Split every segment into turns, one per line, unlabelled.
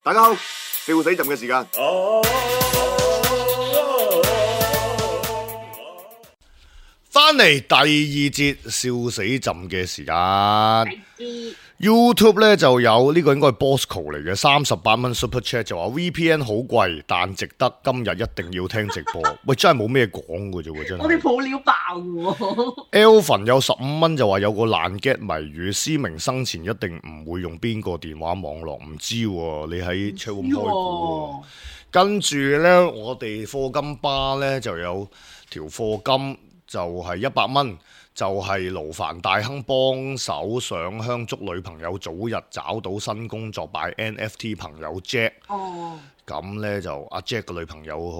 大家好，笑死朕嘅時間。翻嚟第二節笑死朕嘅時間。YouTube 咧就有呢個應該係 Bosco 嚟嘅38蚊 Super Chat 就話 VPN 好貴，但值得今日一定要聽直播。喂，真係冇咩講嘅啫喎，真係。
我哋抱料爆喎。
Elvin 有15蚊就話有個爛 get 謎語，思明生前一定唔會用邊個電話網絡，唔知喎，你喺 chat room 開估。跟住咧，我哋課金巴咧就有條課金就係100蚊。就係勞煩大亨幫手上香祝女朋友早日找到新工作，拜 NFT 朋友 Jack。
哦，
咁呢就阿 Jack 嘅女朋友好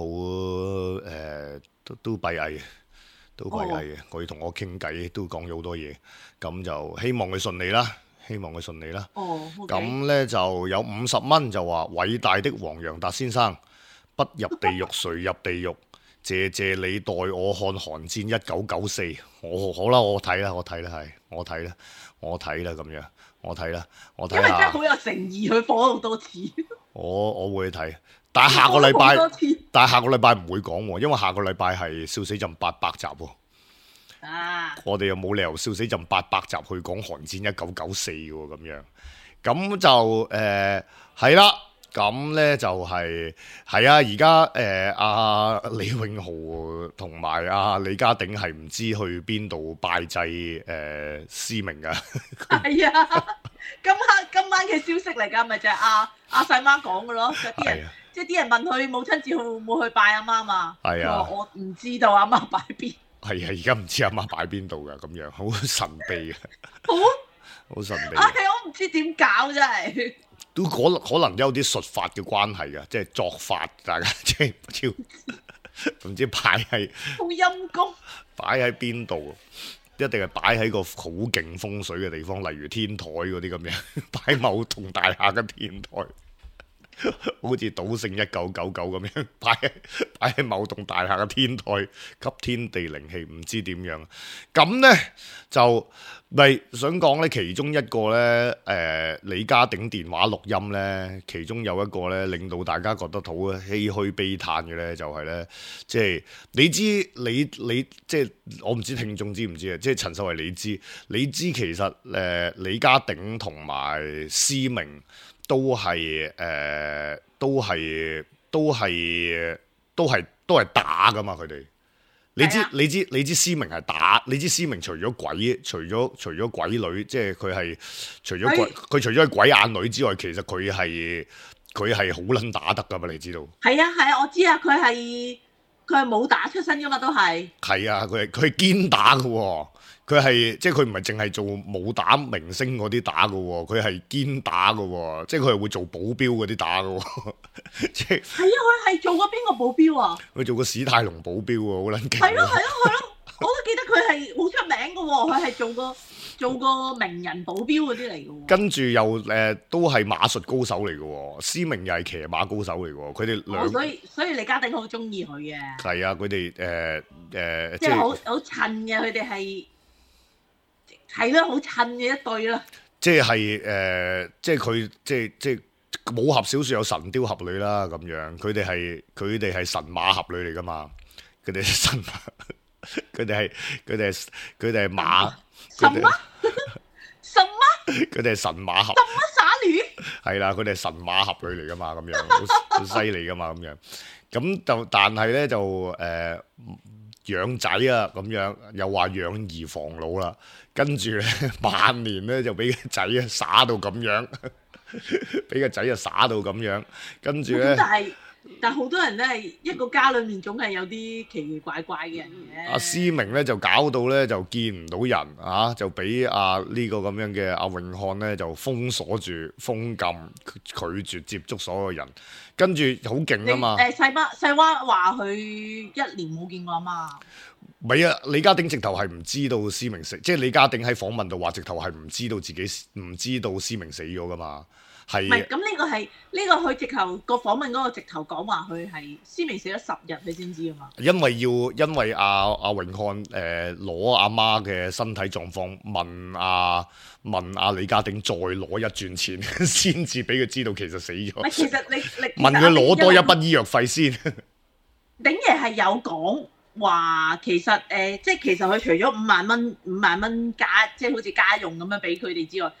都閉翳嘅，都閉翳嘅。佢同我傾偈都講咗好多嘢，咁就希望佢順利啦，希望佢順利啦。
哦，
咁呢就有50蚊就話偉大的黃洋達先生，不入地獄誰入地獄？謝謝你代我看《寒戰1994》，好啦，我睇啦，係，我睇啦咁樣，我睇啦，我睇下。
因為真係好有誠意，佢放咗好多次。
我會睇，但係下個禮拜唔會講喎，因為下個禮拜係笑死朕800集喎。
啊！
我哋又冇理由笑死朕800集去講《寒戰1994》喎，咁樣，咁就係啦。咁咧就係啊！而家阿李永豪同埋阿李家鼎係唔知去邊度拜祭思明噶。
係啊！今晚嘅消息嚟㗎，咪就係阿細媽講嘅咯。有啲人即係啲人問佢母親節冇去拜阿媽嘛？係啊，我唔知道阿媽擺邊。係
啊，而家唔知阿媽擺邊度㗎，咁樣好神秘嘅。好神秘。
我唔知點搞真係。
都可能有啲術法嘅關係嘅，即係作法，大家即係唔知擺喺
好陰功，
擺喺邊度？一定係擺喺個好勁風水嘅地方，例如天台嗰啲咁樣，擺某棟大廈嘅天台，好似賭聖1999咁樣，擺喺某棟大廈嘅天台，吸天地靈氣，唔知點樣。咁呢，就咪想講呢，其中一個呢，李家鼎電話錄音呢，其中有一個呢，令到大家覺得好唏噓悲嘆嘅呢，就係呢，即係你知你即係我唔知聽眾知唔知啊？即係陳秀慧你知其實李家鼎同埋思明都係打噶嘛，佢哋。你知思明係打，你知思明除咗鬼女，即係佢係除咗係鬼眼女之外，其實佢係好撚打得噶嘛，你知道？
係啊，我知啊，佢係武打出身噶嘛，都係。係
啊，佢係堅打噶喎。佢係即係佢唔係淨係做武打明星嗰啲打嘅喎，佢係堅打嘅喎，即係佢係會做保鏢嗰啲打嘅喎，即係。係啊，
佢係做過邊個保鏢啊？
佢做過史泰龍保鏢喎，好撚勁。
係咯，我都記得佢係好出名嘅喎，佢係做過名人保鏢嗰啲嚟嘅喎。跟住
又都係馬術高手嚟嘅喎，思明又係騎馬高手嚟嘅喎，佢哋兩。
所以李家鼎好中意佢嘅。
係啊，佢哋
即係好襯嘅，佢哋係咯，好襯嘅一對啦。即係
佢即係武俠小説有神雕俠侶啦咁樣，佢哋係神馬俠侶嚟噶嘛，佢哋係馬。
什麼？
佢哋係神馬俠。
什麼耍女？
係啦，佢哋係神馬俠侶嚟噶嘛，咁樣好犀利噶嘛，咁樣。咁就但係咧就養仔啊咁樣，又話養兒防老啦，跟住咧晚年咧就俾個仔啊耍到咁樣，俾個仔啊耍到咁樣，跟住咧。
但係好多人咧係一個家裏面總係有啲奇奇怪怪嘅人嘅。
阿思明咧就搞到咧就見唔到人啊，就俾呢個咁樣嘅阿永漢咧就封鎖住、封禁、拒絕接觸所有人，跟住好勁啊嘛。
細娃話佢1年冇見過阿媽。
唔係啊，李家鼎直頭係唔知道思明死，即係李家鼎喺訪問度話直頭係唔知道思明死咗噶嘛。 係
唔係咁呢個佢直頭個訪問嗰個直頭講話佢係思明死咗10日，你先知啊嘛。
因為阿榮漢攞阿媽嘅身體狀況問阿李家鼎再攞一轉錢，先至俾佢知道其實死咗。
其實你
問佢攞多一筆醫藥費先。
鼎爺係有講話，其實即係其實佢除咗5萬蚊家，即係好似家用咁樣俾佢哋之外，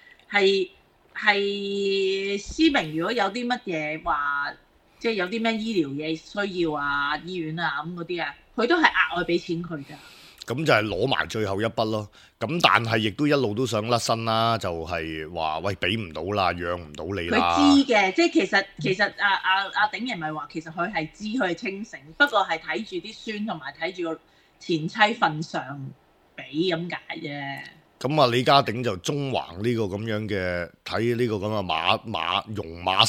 係思明如果有啲乜嘢話，即係有啲咩醫療嘢需要啊，醫院啊咁嗰啲啊，佢都係額外俾錢佢㗎。咁
就係攞埋最後一筆咯。咁但係亦都一路都想甩身啦，就係話喂，俾唔到啦，養唔到你啦。
佢知嘅，即係其實阿鼎爺咪話，其實佢係知佢係清醒，不過係睇住啲孫同埋睇住個前妻份上俾咁解啫。
咁啊，李家鼎就中橫呢個咁樣嘅睇呢個咁嘅戎馬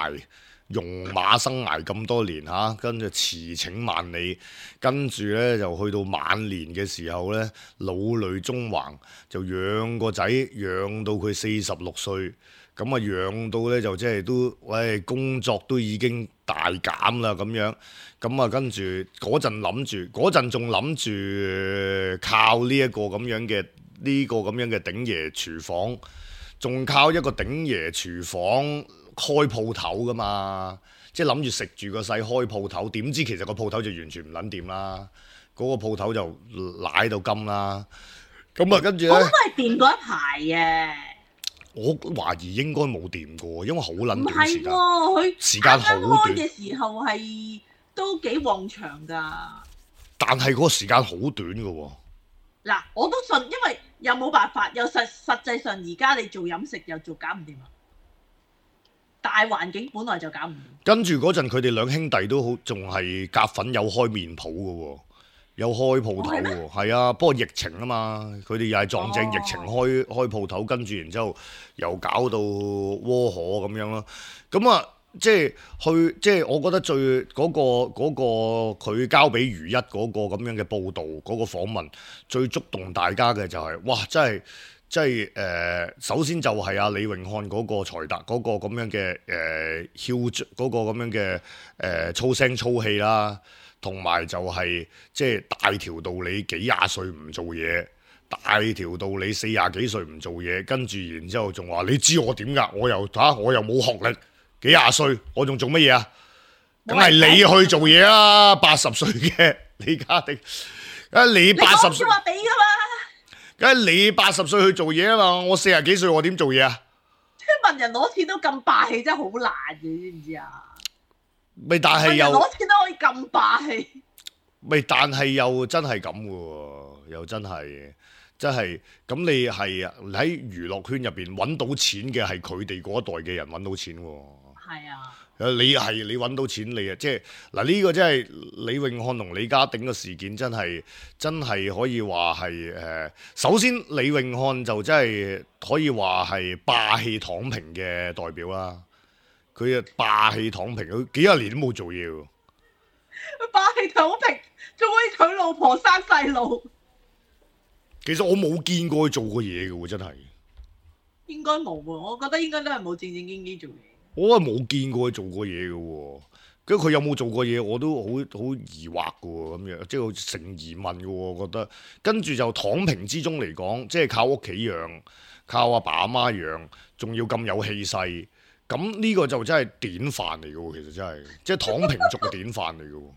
生涯咁多年嚇，跟住辭請萬里，跟住咧就去到晚年嘅時候咧，老淚縱橫，就養個仔養到佢46歲，咁啊養到咧就即係都工作都已經大減啦咁樣，咁啊跟住嗰陣仲諗住靠呢一個咁樣嘅。呢個咁樣嘅鼎爺廚房，仲靠一個鼎爺廚房開鋪頭噶嘛？即係諗住食住個勢開鋪頭，點知其實個鋪頭就完全唔撚掂啦！嗰個鋪頭就舐到金啦。咁啊，跟住咧，我都係掂過一排嘅。我懷疑應該冇掂過，因為好撚短時間。唔係喎，佢時間好短嘅時候係都幾旺場㗎。但係嗰個時間好短㗎喎。嗱，我都信，因為又冇辦法，又實際上而家你做飲食又做搞唔掂啊！大環境本來就搞唔掂。跟住嗰陣佢哋兩兄弟都好，仲係夾粉有開麵鋪嘅喎，有開鋪頭喎，係啊。不過疫情啊嘛，佢哋又係撞正疫情開鋪頭，跟住然之後又搞到窩火咁樣咯。咁啊〜即係我覺得最嗰個佢交俾余一嗰個咁樣嘅報導嗰個訪問，最觸動大家嘅就係哇！真係首先就係阿李榮漢嗰個財達嗰個咁樣嘅囂嗰個咁樣嘅粗聲粗氣啦，同埋就係即係大條道理幾廿歲唔做嘢，大條道理40幾歲唔做嘢，跟住然之後仲話你知我點㗎？我又冇學歷。幾廿歲，我仲做乜嘢啊？梗係你去做嘢啦！80歲嘅李家鼎，梗係你80歲話俾㗎嘛？梗係你80歲去做嘢啊嘛！我40幾歲，我點做嘢啊？即係問人攞錢都咁霸氣，真係好難嘅，知唔知啊？咪但係又攞錢都可以咁霸氣。咪但係又真係咁嘅喎，又真係咁。你係喺娛樂圈入邊揾到錢嘅係佢哋嗰一代嘅人揾到錢喎。係啊，你揾到錢你啊，即係嗱呢個真係李永漢同李家鼎嘅事件真係可以話係首先李永漢就真係可以話係霸氣躺平嘅代表啦。佢啊霸氣躺平，佢幾廿年都冇做嘢喎。佢霸氣躺平，仲可以娶老婆生細路。其實我冇見過佢做過嘢嘅喎，真係。應該冇喎，我覺得應該都係冇正正經經做嘢。我係冇見過佢做過嘢嘅喎，咁佢有冇做過嘢我都好疑惑嘅喎，咁樣即係成疑問嘅喎，我覺得。跟住就躺平之中嚟講，即係靠屋企養，靠阿爸阿媽養，仲要咁有氣勢，咁呢個就真係典範嚟嘅喎，其實真係，即係躺平族嘅典範嚟嘅喎。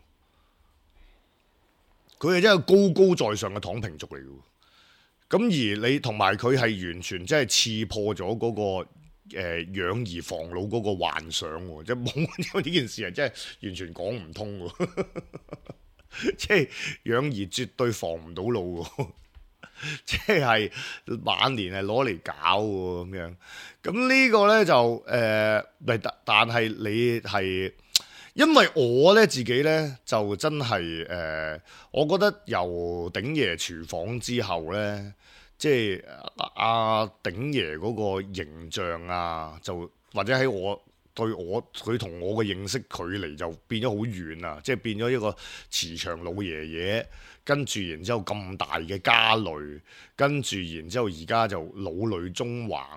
佢係真係高高在上嘅躺平族嚟嘅喎。咁而你同埋佢係完全即係刺破咗嗰個養兒防老嗰個幻想喎，即係冇，因為呢件事係真係完全講唔通喎，即係養兒絕對防唔到老喎，即係晚年係攞嚟搞喎咁樣。咁呢個咧就但係你係因為我咧自己咧就真係我覺得由鼎爺廚房之後咧。即係阿鼎爺嗰個形象啊，就或者喺佢同我嘅認識距離就變咗好遠啊！即係變咗一個慈祥老爺爺，跟住然之後咁大嘅家累，跟住然之後而家就老淚縱橫，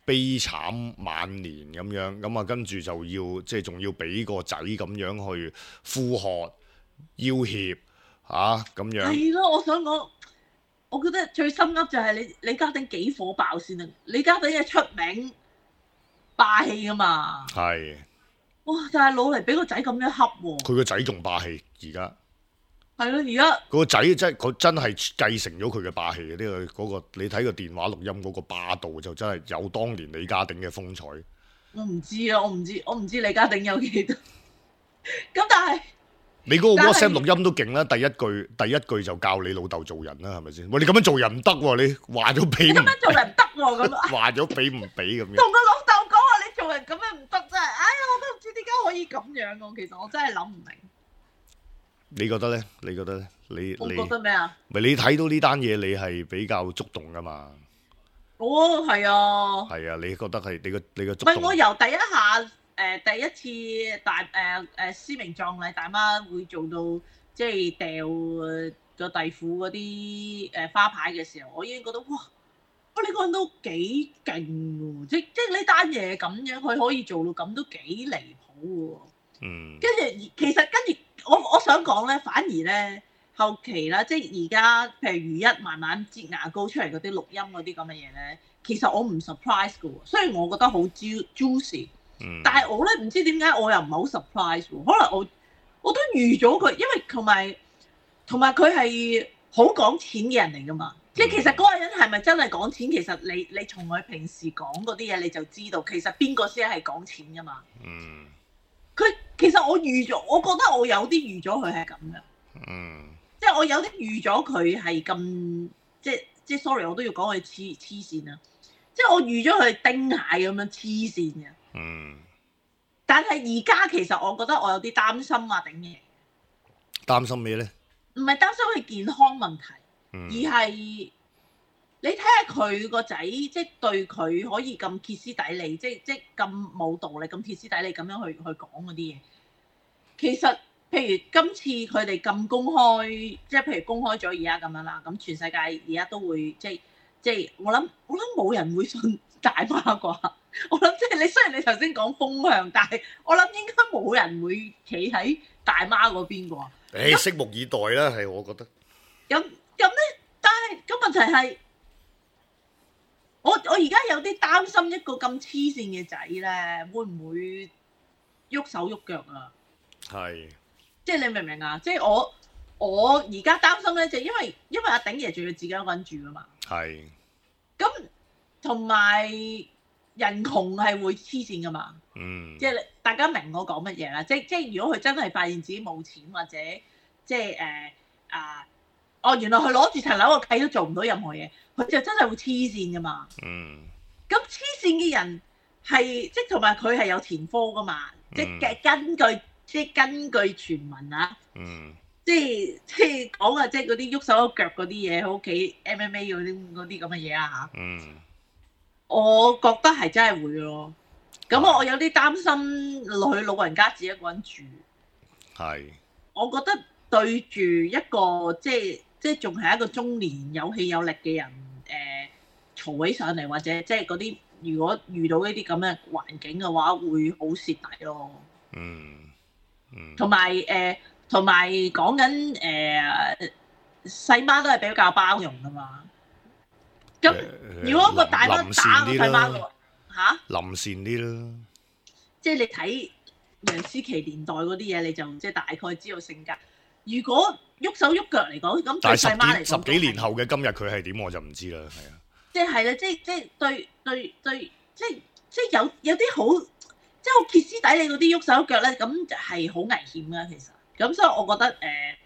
悲慘晚年咁樣，咁啊跟住就要即係仲要俾個仔咁樣去呼喝要挾嚇咁樣。
係咯，我想講，我覺得最深刻就係李家鼎幾火爆先啊！李家鼎係出名霸氣噶嘛。係。哇！但係攞嚟俾個仔咁樣恰喎。
佢個仔仲霸氣而家。
係咯，而家
個仔真係繼承咗佢嘅霸氣嘅，呢個嗰個你睇個電話錄音嗰個霸道就真係有當年李家鼎嘅風采。
我唔知啊，我唔知李家鼎有幾多。咁但係
你嗰個 WhatsApp 錄音都勁啦，第一句就教你老豆做人啦，係咪先？喂，你咁樣做人唔得喎，你話咗俾唔？
咁樣做人唔得喎，咁
話咗俾唔俾咁樣？
同個老豆講話你做人咁樣唔得真係，哎呀我都唔知點解可以咁樣喎，其實我真係諗唔明。你覺得咧？我覺得咩啊？
咪你睇到呢單嘢，你係比較觸動噶嘛？
哦，係啊。係
啊，你覺得係你個觸動？
唔係我由第一次司明葬禮，大媽會做到即係掉個弟婦嗰啲花牌嘅時候，我已經覺得哇！呢個人都幾勁喎，即係呢單嘢咁樣，佢可以做到咁都幾離譜喎。跟住其實跟住我想講咧，反而咧後期啦，即係而家譬如如一慢慢擠牙膏出嚟嗰啲錄音嗰啲咁嘅嘢咧，其實我唔 surprise 嘅喎，雖然我覺得好 juicy，但係我咧唔知點解我又唔係好 surprise 喎，可能我都預咗佢，因為同埋佢係好講錢嘅人嚟㗎嘛，即係其實嗰個人係咪真係講錢？其實你從佢平時講嗰啲嘢你就知道，其實邊個先係講錢㗎嘛。佢其實我預咗，我覺得我有啲預咗佢係咁嘅，即係我有啲預咗佢係咁，即係 sorry， 我都要講佢黐線啊！即係我預咗佢丁蟹咁樣黐線嘅，但係而家其實我覺得我有啲擔心啊，頂嘢。
擔心咩咧？
唔係擔心佢健康問題，而係你睇下佢個仔，即係對佢可以咁歇斯底里，即咁冇道理，咁歇斯底里咁樣去講嗰啲嘢。其實譬如今次佢哋咁公開，即係譬如公開咗而家咁樣啦，咁全世界而家都會即係我諗冇人會信大媽啩。我諗即係你雖然你頭先講風向，但係我諗應該冇人會企喺大媽嗰邊啩。
拭目以待啦，係我覺得。
咁咧，但係個問題係。我而家有啲擔心一個咁黐線嘅仔咧，會唔會喐手喐腳啊？係，即係你明唔明啊？即係我而家擔心咧，就因為阿鼎爺仲要自己一個人住啊嘛。係。咁同埋人窮係會黐線噶嘛？即係大家明我講乜嘢啦？即係如果佢真係發現自己冇錢或者即係原來佢攞住層樓個契都做唔到任何嘢，佢就真係會黐線噶嘛。咁黐線嘅人係即係同埋佢係有前科噶嘛。即係根據傳聞啊。即係講啊，即係嗰啲喐手喐腳嗰啲嘢，喺屋企 MMA 嗰啲咁嘅嘢啊嚇。我覺得係真係會咯。咁我有啲擔心佢老人家自己一個人住。係。我覺得對住一個即係仲係一個中年有氣有力嘅人，嘈起上嚟或者即係嗰啲，如果遇到呢啲咁嘅環境嘅話，會好蝕底咯。同埋講緊細媽都係比較包容噶嘛。咁如果個大媽打個細媽嘅嚇，
臨善啲啦。
即係你睇楊思琦年代嗰啲嘢，你就即係大概知道性格。如果喐手喐腳嚟講，咁對細媽嚟講，
十幾年後嘅今日佢係點我就唔知啦，係啊。即係
啦，即係對，即係有啲好，即係好歇斯底里嗰啲喐手喐腳咧，咁就係好危險噶。其實，咁所以我覺得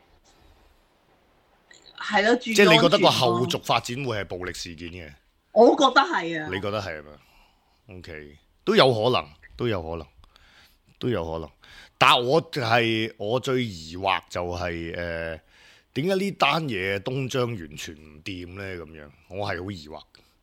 係咯，即
係你覺得個後續發展會係暴力事件嘅？
我覺得係啊。
你覺得係嘛？OK，都有可能，都有可能。但係我最疑惑就係點解呢單嘢東張完全唔掂咧？咁樣我係好疑惑。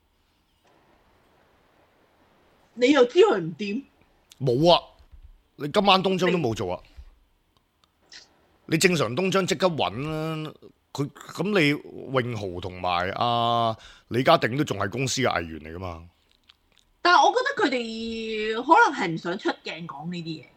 你又知佢唔掂？
冇啊！你今晚東張都冇做啊！你正常東張即刻揾啦。佢咁你永豪同埋李家鼎都仲係公司嘅藝員嚟噶嘛？
但係我覺得佢哋可能係唔想出鏡講呢啲嘢。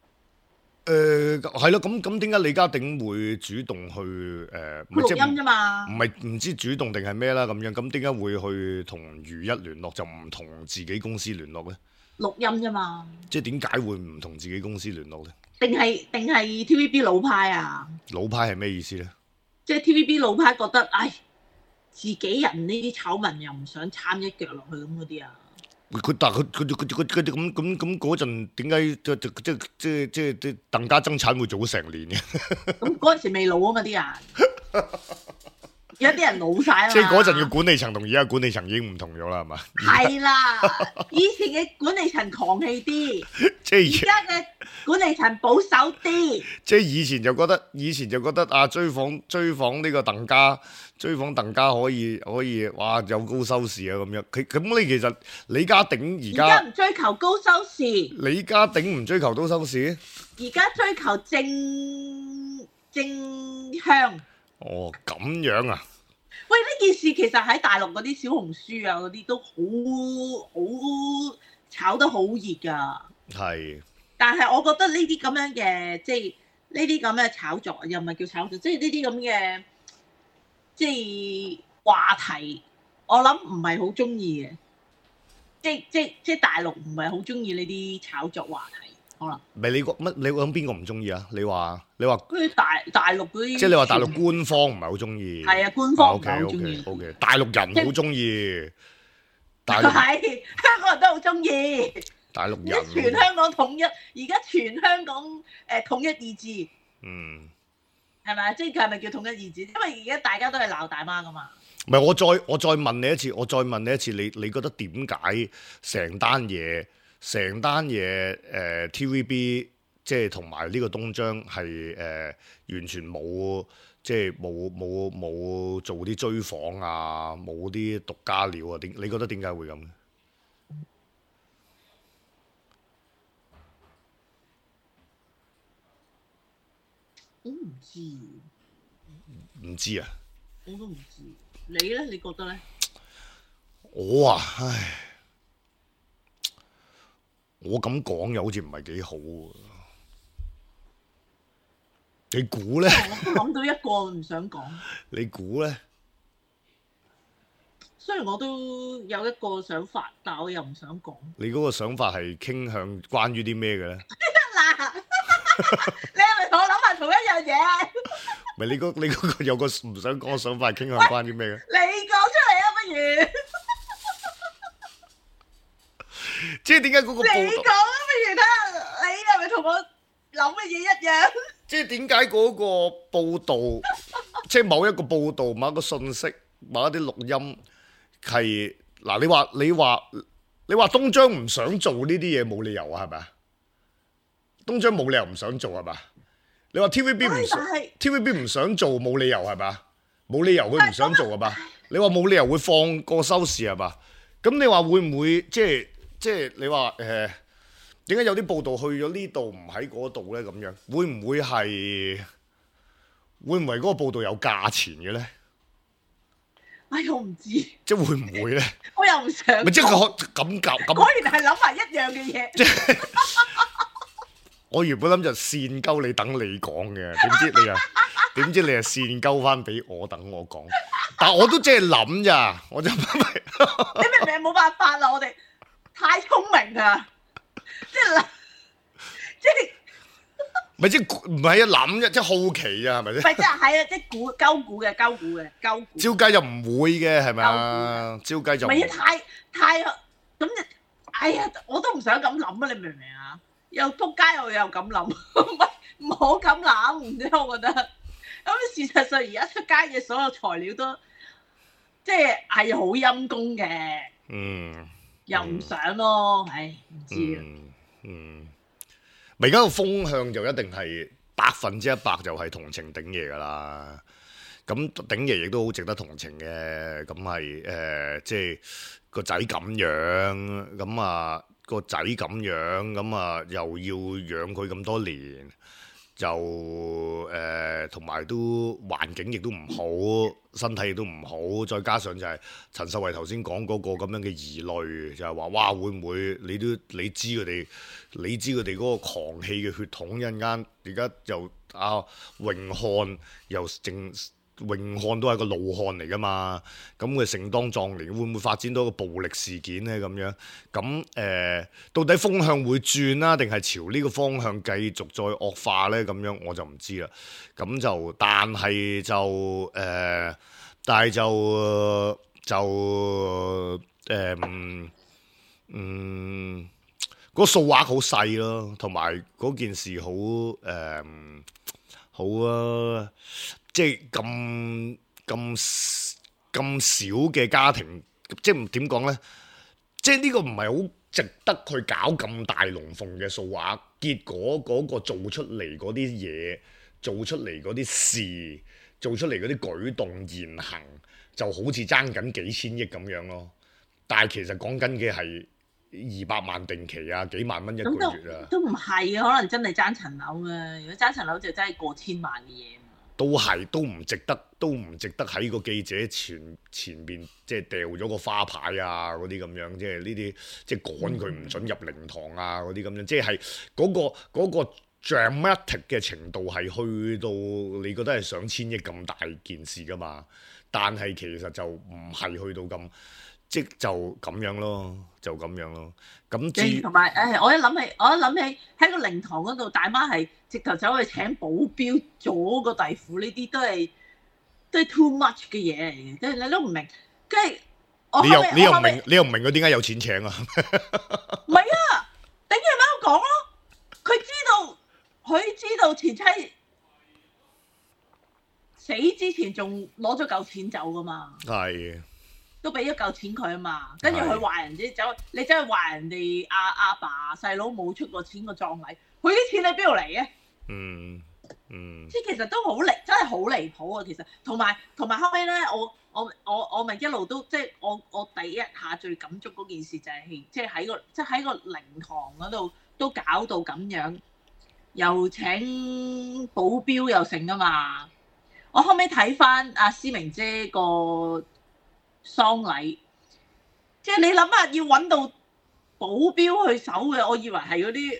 係咯，咁點解李家鼎會主動去
錄音啫嘛？
唔知主動定係咩啦咁樣，咁點解會去同如一聯絡，就唔同自己公司聯絡咧？
錄音啫嘛。即
係點解會唔同自己公司聯絡咧？
定係 TVB 老派啊？
老派係咩意思咧？
即係 TVB 老派覺得，唉，自己人呢啲醜聞又唔想參一腳落去咁嗰啲啊？
但係佢咁嗰陣點解即鄧家爭產會做咗成年嘅？
咁嗰陣時未老啊嘛啲人，而家啲人老晒啦。
即係嗰陣嘅管理層同而家管理層已經唔同咗啦，係嘛？
係啦，以前嘅管理層狂氣啲，
即係
而家嘅管理層保守啲。即係
以前就覺得啊，追訪呢個鄧家。追訪鄧家可以，哇有高收視啊咁樣。咁你其實李家鼎而家
唔追求高收視，
李家鼎唔追求高收視，
而家追求正向。
哦，咁樣啊？
喂，呢件事其實喺大陸嗰啲小紅書啊嗰啲都好炒得好熱㗎。係。但係我覺得呢啲咁樣嘅，即係呢啲咁嘅炒作，又唔係叫炒作，即係呢啲咁嘅。即係話題，我諗唔係好中意嘅，即係大陸唔係好中意呢啲炒作話題，可能。唔係你講乜？你諗邊個唔中意啊？你話嗰啲大陸嗰啲，即係你話大陸官方唔係好中意。係啊，官方唔係好中意。OK，大陸人好中意。係香港人都好中意。大陸人。全香港統一，而家全香港統一意志。嗯。係咪？即係佢係咪叫統一意志？因為而家大家都係鬧大媽噶嘛。唔係，我再問你一次，你覺得點解成單嘢TVB 即係同埋呢個東張係完全冇即係冇做啲追訪啊，冇啲獨家料啊？你覺得點解會咁？我唔知。唔知啊！我都唔知。你咧？你覺得咧？我啊，唉，我咁講又好似唔係幾好喎。你估咧？我諗到一個唔想講。你估咧？雖然我都有一個想法，但我又唔想講。你嗰個想法係傾向關於啲咩嘅咧？嗱，你係咪同我諗埋同一樣嘢？唔係你嗰個有個唔想講嘅想法，傾向關於咩嘅？你講出嚟啊，不如？即係點解嗰個報道？你講啊，不如睇下你係咪同我諗嘅嘢一樣？即係點解嗰個報道，即係某一個報道、某一個信息、某一啲錄音係嗱？你話東張唔想做呢啲嘢，冇理由啊，係咪啊？東張冇理由唔想做係嘛？你話 TVB 唔想做冇理由係嘛？冇理由佢唔想做係嘛？你話冇理由會放過收視係嘛？咁你話會唔會即係你話點解有啲報道去咗呢度唔喺嗰度咧？咁樣會唔會嗰個報道有價錢嘅咧？哎呀，我唔知。即係會唔會咧？我又唔想。咪即係佢咁夾。果然係諗埋一樣嘅嘢。我原本諗就線鳩你等你講嘅，點知你又線鳩翻俾我等我講，但我都即係諗咋，我就你明唔明？冇辦法啦，我哋太聰明啊，即係咪即係唔係啊諗啫，即係好奇啊，係咪先？唔係即係啊，即係鳩估嘅。照計就唔會嘅，係咪啊？照計就唔係啊，太咁就，哎呀，我都唔想咁諗啊，你明唔明啊？又仆街，我又咁諗，唔好咁諗，唔知我覺得。咁事實上而家出街嘅所有材料都即係好陰功嘅，又唔想咯，唉，唔知啊。咪而家個風向就一定係100%就係同情鼎爺噶啦。咁鼎爺亦都好值得同情嘅，咁係即係個仔咁樣，咁啊。個仔咁樣，咁啊又要養佢咁多年，
就同埋都環境亦都唔好，身體亦都唔好，再加上就係陳秀慧頭先講嗰個咁樣嘅疑慮，就係話哇會唔會你知佢哋嗰個狂氣嘅血統一陣間，而家又榮漢又榮漢都係個老漢嚟㗎嘛，咁佢盛當壯年會唔會發展到一個暴力事件呢？咁樣咁到底風向會轉啦，定係朝呢個方向繼續再惡化呢？咁樣我就唔知啦。咁就但係個數額好細咯，同埋嗰件事好即係咁少嘅家庭，即係點講呢？即係呢個唔係好值得去搞咁大龍鳳嘅數額，結果嗰個做出嚟嗰啲嘢，做出嚟嗰啲事，做出嚟嗰啲舉動言行，就好似爭緊幾千億咁樣咯。但係其實講緊嘅係200萬定期啊，幾萬蚊一個月啊，
都唔係啊，可能真係爭層樓啊。如果爭層樓就真係過千萬嘅嘢。
都唔值得喺個記者前面即係掉咗個花牌啊嗰啲咁樣，即係呢啲即係趕佢唔准入靈堂啊嗰啲咁樣，即係嗰個 dramatic 嘅程度係去到你覺得係上千億咁大件事㗎嘛，但係其實就唔係去到咁。即就咁樣咯，咁
同埋我一諗起喺個靈堂嗰度，大媽係直頭走去請保鏢做個地府，呢啲都係 too much 嘅嘢嚟嘅，即係你都唔明。跟住你又唔明佢點解有錢請啊？唔係啊，頂佢咪講咯。佢知道前妻死之前仲攞咗嚿錢走噶嘛？係。都俾咗嚿錢佢啊嘛，跟住佢話人哋你真係話人哋阿爸細佬冇出過錢個葬禮，佢啲錢喺邊度嚟嘅？即係其實都真係好離譜啊！其實同埋後尾咧，我咪一路都即係我第一下最感觸嗰件事就係即係喺個靈堂嗰度都搞到咁樣，又請保鏢又成啊嘛！我後尾睇翻阿思明姐個喪禮，即係你諗下要揾到保鏢去守嘅，我以為係嗰啲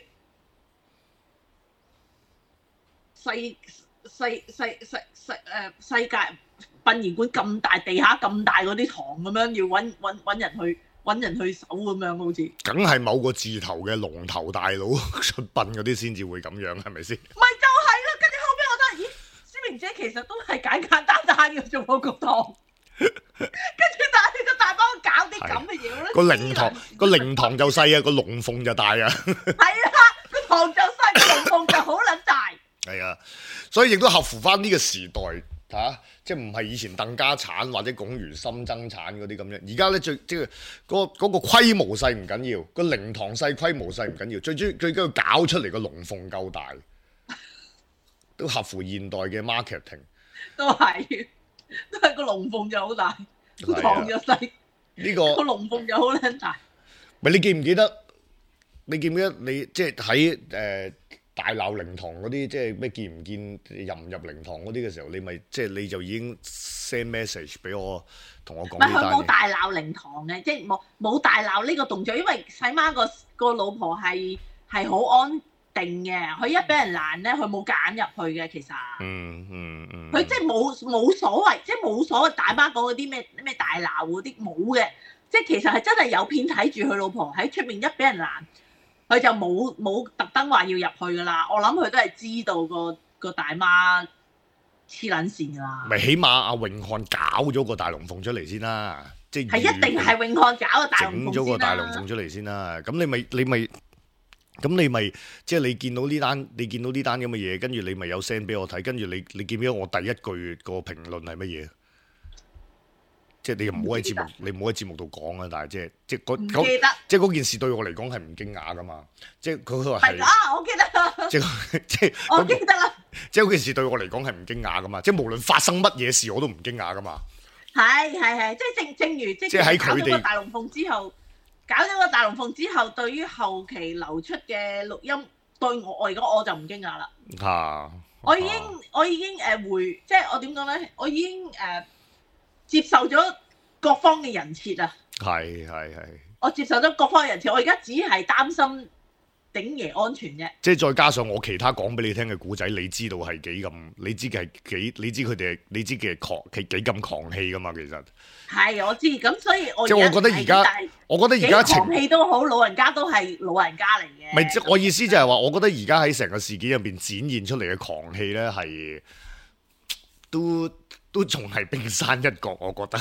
世界殯儀館咁大，地下咁大嗰啲堂咁樣，要揾人去守咁樣，好似梗係某個字頭嘅龍頭大佬出殯嗰啲先至會咁樣，係咪先？咪就係啦，跟住後尾我覺得，咦，思明姐其實都係簡簡單單嘅做我個堂。跟住但係個大幫搞啲咁嘅嘢，個靈堂就細啊，個龍鳳就大啊。係啊，個堂就細，個龍鳳就好撚大。係啊，所以亦都合乎翻呢個時代嚇，即係唔係以前鄧家產或者龔如心爭產嗰啲咁樣。而家咧即係嗰個規模細唔緊要，個靈堂細規模細唔緊要，最緊要搞出嚟個龍鳳夠大，都合乎現代嘅 marketing。都係個龍鳳就好大，個堂就細。呢個龍鳳就好撚大。咪你記唔記得？你即係喺大鬧靈堂嗰啲，即係咩見唔見入唔入靈堂嗰啲嘅時候，你就已經 send message 俾我，同我講。唔係佢冇大鬧靈堂嘅，即係冇大鬧呢個動作，因為細媽個老婆係好安定嘅，佢一俾人攔咧，佢冇夾硬入去嘅，其實。佢即係冇所謂，即係冇所謂。大媽講嗰啲咩大鬧嗰啲冇嘅，即係其實係真係有片睇住佢老婆喺出面一俾人攔。佢就冇特登話要入去噶啦，我諗佢都係知道個大媽黐撚線噶啦。咪起碼阿永漢搞咗個大龍鳳出嚟先啦，即係一定係永漢搞個大龍鳳先啦。整咗個大龍鳳出嚟先啦，咁你咪即係你見到呢單咁嘅嘢，跟住你咪有 send 俾我睇，跟住你記唔記得我第一句個評論係乜嘢？即係你唔好喺節目度講啊！但係即係嗰件事對我嚟講係唔驚訝噶嘛！即係佢話係我記得啦。即係我記得啦。即係嗰件事對我嚟講係唔驚訝噶嘛！即係無論發生乜嘢事我都唔驚訝噶嘛。係，即係正如即係喺佢哋搞咗個大龍鳳之後，對於後期流出嘅錄音， 對我而家我就唔驚訝啦。我已經即係我點講咧？我已經接受咗各方嘅人設啊。
係。
我接受咗各方嘅人設，我而家只係擔心鼎爺安全啫。
即係再加上我其他講俾你聽嘅古仔，你知道係幾咁？你知佢哋係幾咁狂氣噶嘛？其實係
我知，咁所以我
即係我覺得而家
狂氣都好，老人家都係老人家嚟嘅。
唔係，即係我意思就係話，我覺得而家喺成個事件入邊展現出嚟嘅狂氣咧，係都仲係冰山一角，我覺得。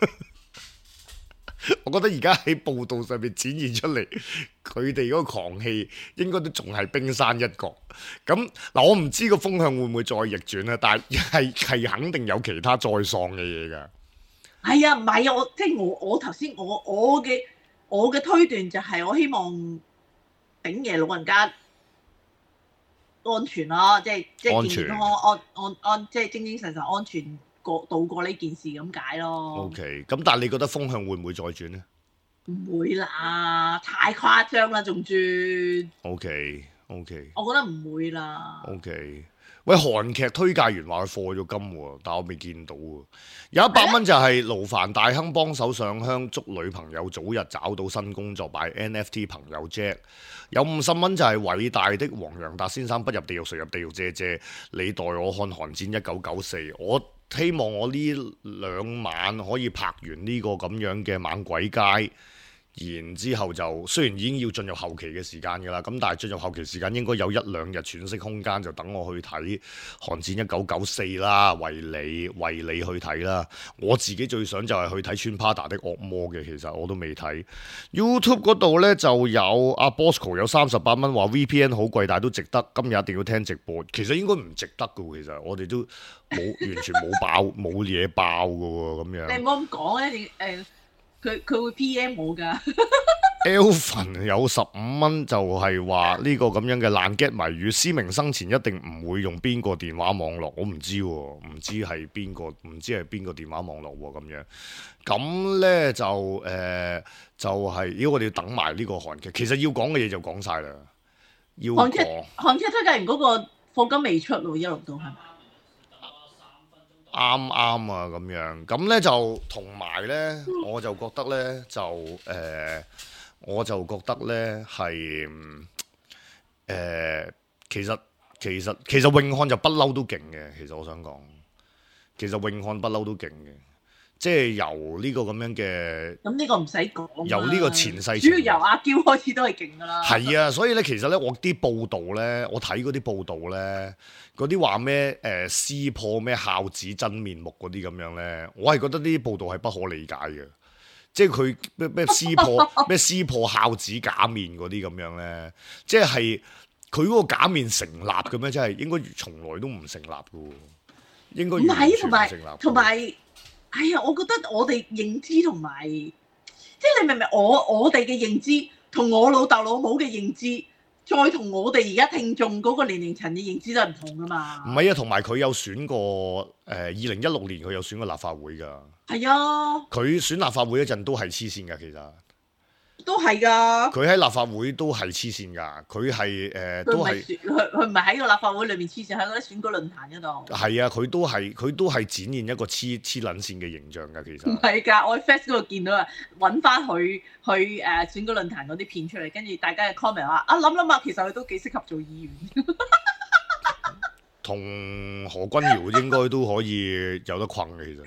我覺得而家喺報道上面展現出嚟，佢哋嗰個狂氣應該都仲係冰山一角。咁嗱，我唔知個風向會唔會再逆轉咧，但係肯定有其他再喪嘅嘢㗎。
係啊，唔係啊，我頭先我嘅推斷就係我希望鼎爺老人家安全咯，即係健健安即係精精神神安全度過呢件事咁解咯。
OK， 咁但係你覺得風向會唔會再轉呢？
唔會啦，太誇張啦，仲轉。OK， 我覺得唔會啦。OK，
喂，韓劇推介員話佢課咗金喎，但我未見到喎。有100蚊就係勞煩大亨幫手上香，祝女朋友早日找到新工作，拜 NFT 朋友 Jack。有50蚊就係偉大的黃洋達先生不入地獄誰入地獄姐姐，你代我看寒戰1994。我希望我呢2晚可以拍完呢個咁樣嘅猛鬼街，然之後就雖然已經要進入後期嘅時間㗎啦，咁但係進入後期時間應該有1-2日喘息空間，就等我去睇寒戰1994啦，為你去睇啦。我自己最想就係去睇穿 Prada 的惡魔嘅，其實我都未睇。YouTube 嗰度呢就有阿 Bosco 有38蚊話 VPN 好貴，但係都值得，今日一定要聽直播。其實應該唔值得㗎喎，其實我哋都完全冇嘢爆㗎喎，咁樣。
你唔好咁講咧，佢會 PM 我㗎。
Elvin 有15蚊就係話呢個咁樣嘅爛 get 謎語，思明生前一定唔會用邊個電話網絡，我唔知喎，唔知係邊個電話網絡喎咁樣。咁呢就係如果我哋要等埋呢個韓劇，其實要講嘅嘢就講晒啦。
韓劇推介完嗰個課金未出喎，一路都係咪？
啱啊咁樣，咁呢就同埋呢，我就覺得呢係其實永漢就不嬲都勁嘅，其實我想講，其實永漢不嬲都勁嘅，即係由呢個咁樣嘅，
咁呢個唔使講，
由呢個前世
主要由阿嬌開始都係勁噶啦。係
啊，所以呢，其實呢，我啲報道呢，我睇嗰啲報道呢。嗰啲話咩撕破咩孝子真面目嗰啲咁樣呢，我係覺得呢啲報道係不可理解嘅，即係佢咩撕破孝子假面嗰啲咁樣呢，即係佢嗰個假面成立嘅咩？真係應該從來都唔成立嘅喎，應該完全唔成立。
同埋，哎呀，我覺得我哋認知同埋，即係你明唔明？我哋嘅認知同我老豆老母嘅認知。再同我哋而家聽眾嗰個年齡層嘅認知都係唔同噶嘛？唔係
啊，同埋佢有選過2016年佢有選過立法會㗎。係
啊，
佢選立法會嗰陣都係黐線㗎，其實
都係㗎。
佢喺立法會都係黐線㗎，佢係都係
佢唔係喺個立法會裏面黐線，喺嗰啲選舉論壇嗰度。
係啊，佢都係展現一個黐撚線嘅形象㗎，其實。
唔係㗎，我喺 Facebook 嗰度見到啊，揾翻佢去選舉論壇嗰啲片出嚟，跟住大家嘅 comment 話啊，諗下，其實佢都幾適合做議員。
同何君堯應該都可以有得困嘅，其實。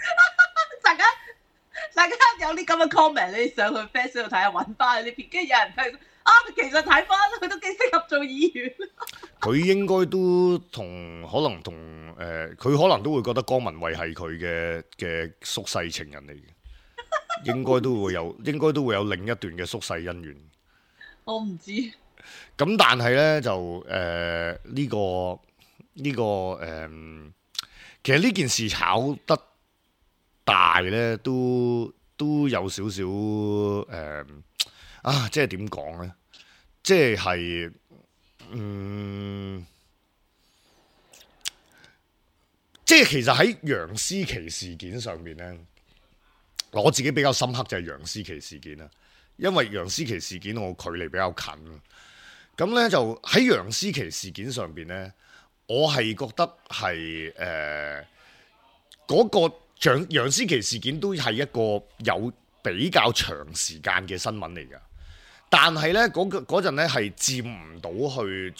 大家有啲咁嘅 comment，你上去 Facebook 度睇下，揾翻啲片，跟住有人睇啊，其實睇翻佢都幾適合做議員。
佢應該都佢可能都會覺得江文慧係佢嘅宿世情人嚟嘅，應該都會有另一段嘅宿世姻緣。
我唔知。
咁但係呢，就其實呢件事炒得大咧，都有少少即係點講咧？即係即係其實喺楊思琦事件上面咧，我自己比較深刻就係楊思琦事件啦，因為楊思琦事件我距離比較近， 咁咧就喺楊思琦事件上邊咧，我係覺得係嗰個楊思琦事件都係一個有比較長時間嘅新聞嚟㗎。但係咧嗰陣咧係佔唔到去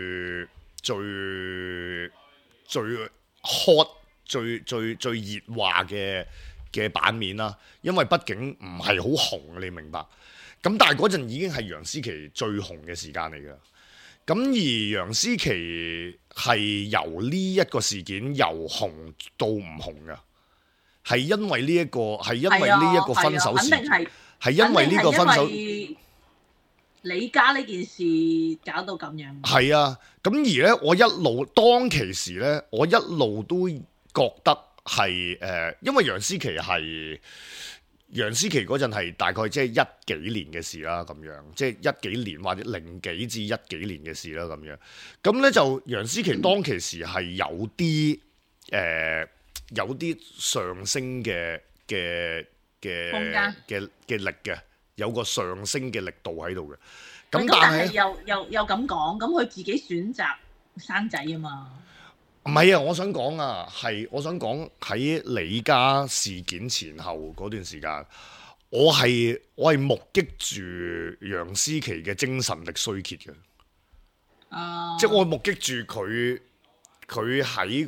最 hot 最熱話嘅版面啦，因為畢竟唔係好紅，你明白？咁但係嗰陣已經係楊思琦最紅嘅時間嚟㗎。咁而楊思琦係由呢一個事件由紅到唔紅㗎，係因為呢一個分手事件，係因為呢個分手。
李家呢件事搞到咁樣。係
啊，咁而咧，我一路當其時咧，我一路都覺得係因為楊思琦嗰陣係大概即係一幾年嘅事啦，咁樣即係一幾年或者零幾至一幾年嘅事啦，咁樣。咁咧就楊思琦當其時係有啲上升嘅力嘅。有個上升嘅力度喺度嘅，咁但係
又咁講，咁佢自己選擇生仔啊嘛？
唔係啊，我想講喺李家事件前後嗰段時間，我係目擊住楊思琦嘅精神力衰竭嘅，即係我目擊住佢喺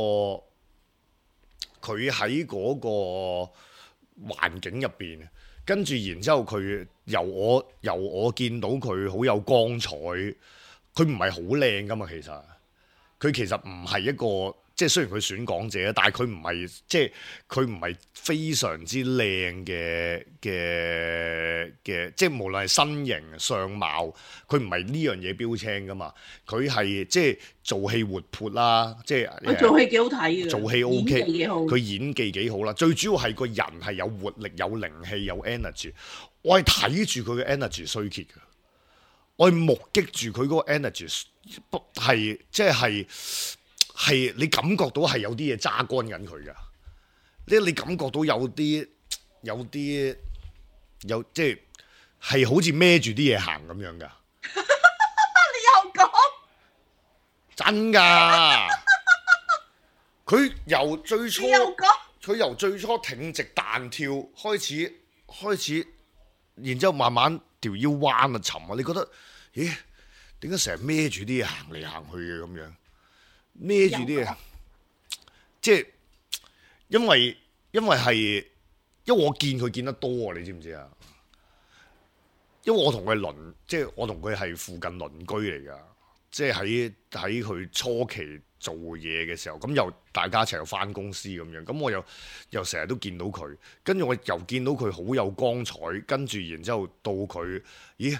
嗰個環境入邊。跟住，然之後佢由我見到佢好有光彩，佢唔係好靚噶嘛。佢其實唔係一個，即係雖然佢選港姐，但係佢唔係佢唔係非常之靚嘅，即係無論係身形相貌，佢唔係呢樣嘢標青噶嘛。佢係即係做戲活潑啦，即係
佢做戲幾好睇嘅，
做戲 OK，佢
演
技幾好啦。最主要係個人係有活力、有靈氣、有 energy。我係睇住佢嘅 energy 衰竭嘅，我係目擊住佢嗰個 energy 係即係你感覺到係有啲嘢揸乾緊佢噶，你感覺到有啲即係好似孭住啲嘢行咁樣噶。
你又講
真噶？佢由最初挺直彈跳開始，然之後慢慢條腰彎啊沉啊，你覺得咦？點解成日孭住啲嘢行嚟行去嘅咁樣？孭住啲嘢，即係因為我見佢見得多啊，你知唔知啊？因為我同佢係附近鄰居嚟噶，即係喺佢初期做嘢嘅時候，咁大家一齊又返公司咁樣，咁我又成日都見到佢，跟住我又見到佢好有光彩，跟住然之後到佢，咦？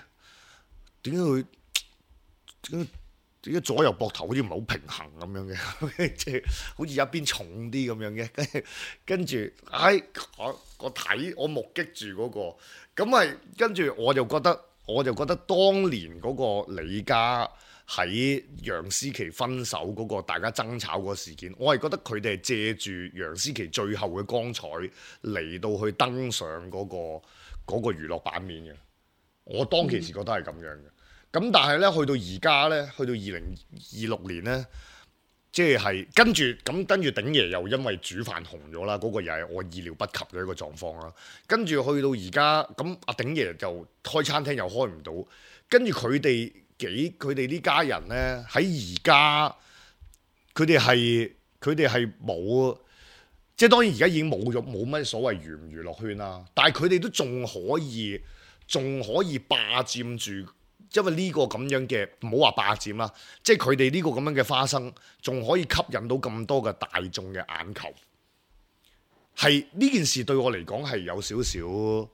點解左右膊頭好似唔係好平衡咁樣嘅？即係好似一邊重啲咁樣嘅。跟住，我目擊住嗰個，咁係跟住我就覺得當年嗰個李家喺楊思琦分手嗰個大家爭吵嗰個事件，我係覺得佢哋係借住楊思琦最後嘅光彩嚟到去登上嗰個娛樂版面嘅。我當其時覺得係咁樣嘅。咁但係咧，去到而家咧，去到2026年咧，即係跟住鼎爺又因為煮飯紅咗啦，嗰個又係我意料不及嘅一個狀況啦。跟住去到而家，咁阿鼎爺就開餐廳又開唔到，跟住佢哋呢家人咧喺而家，佢哋係冇，即係當然而家已經冇乜所謂娛唔娛樂圈啦，但係佢哋都仲可以霸佔住。因為呢個咁樣嘅唔好話霸佔啦，即係佢哋呢個咁樣嘅花生，仲可以吸引到咁多嘅大眾嘅眼球，係呢件事對我嚟講係有少少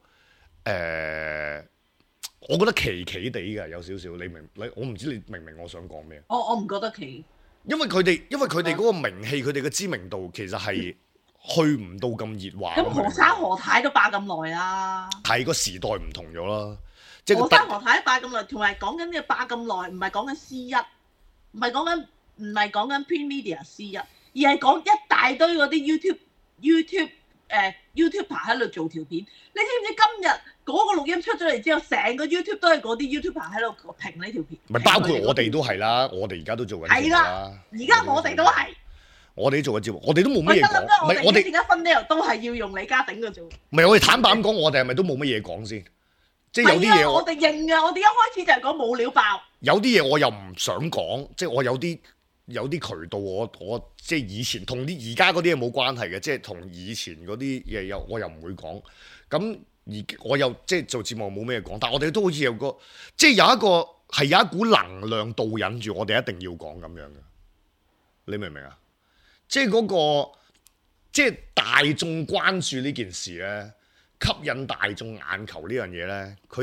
我覺得奇奇地嘅，有少少我唔知你明唔明我想講咩？
我唔覺得奇，
因為佢哋嗰個名氣，佢哋嘅知名度其實係去唔到咁熱話。
咁何生何太都霸咁耐啦，
係個時代唔同咗啦。
何生何太霸咁耐，同埋講緊呢個霸咁耐，唔係講緊 C1，唔係講緊 Print Media C1，而係講一大堆嗰啲 YouTube YouTuber 喺度做條片。你知唔知今日嗰個錄音出咗嚟之後，成個 YouTube 都係嗰啲 YouTuber 喺度評呢條片？
咪包括我哋都係啦，我哋而家都做緊。係啦，
而家我哋都係。我
哋做嘅節目，我哋都冇乜嘢講。
唔係我哋而家分呢都係要用李家鼎嘅啫。
唔係我哋坦白咁講，我哋係咪都冇乜嘢講先？即係有啲嘢
我哋認嘅，我哋一開始就係講冇料爆。
有啲嘢我又唔想講，即係我有啲渠道我即係以前同啲而家嗰啲嘢冇關係嘅，即係同以前嗰啲嘢我又唔會講。咁我又即係做節目冇咩講，但係我哋都好似有個即係有一股能量導引住我哋一定要講咁樣嘅。你明唔明啊？即係嗰個即係大眾關注呢件事咧，吸引大眾眼球呢樣嘢咧，佢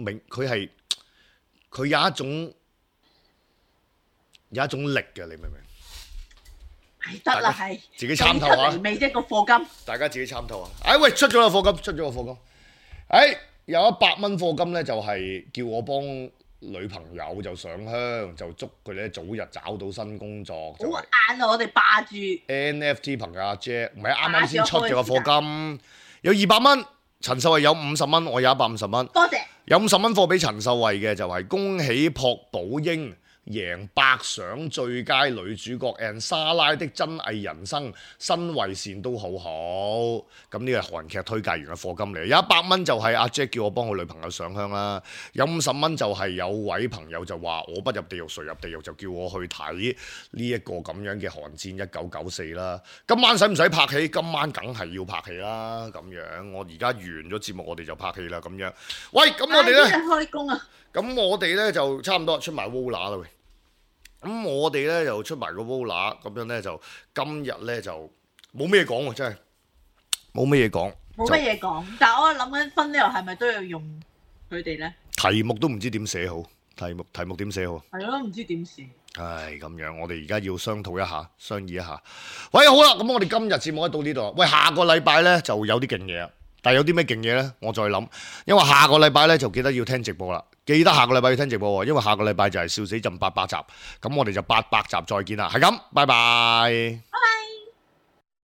有一種力嘅，你明唔明？
係得啦，係
自己參透下。
未啫個課金，
大家自己參透下。哎喂，出咗個課金，哎有100蚊課金咧，就係叫我幫女朋友就上香，就祝佢哋早日找到新工作。
好晏啊！我哋霸住
NFT 朋友阿姐，唔係啱啱先出咗個課金，有200蚊。陳秀慧有50蚊，我有150蚊。
多謝。有
50蚊貨俾陳秀慧嘅就係恭喜朴寶英贏百想最佳女主角 and 莎拉的真偽人生，新為善都好好。咁呢個係韓劇推介員嘅課金嚟。有100蚊就係阿 Jack 叫我幫佢女朋友上香啦。有50蚊就係有位朋友就話我不入地獄誰入地獄，就叫我去睇呢一個咁樣嘅寒戰1994啦。今晚使唔使拍戲？今晚梗係要拍戲啦。咁樣我而家完咗節目，我哋就拍戲啦。咁樣，喂，咁我哋咧
開工啊！
咁我哋咧就差唔多出埋 Vola 啦喂。咁我哋咧就出埋個 Vola，咁樣咧就今日咧就冇咩講喎，真係冇乜嘢講。
冇乜嘢講，但係我諗緊分呢度係咪都要用佢哋咧？
題目都唔知點寫好，題目點寫好？
係咯，唔知點寫。
唉，咁樣我哋而家要商討一下，商議一下。喂，好啦，咁我哋今日節目到呢度。喂，下個禮拜咧就有啲勁嘢，但係有啲咩勁嘢咧？我再諗，因為下個禮拜咧就記得要聽直播啦。記得下個禮拜要聽直播喎，因為下個禮拜就係笑死朕800集，咁我哋就800集再見啦，係咁，拜拜。
拜拜。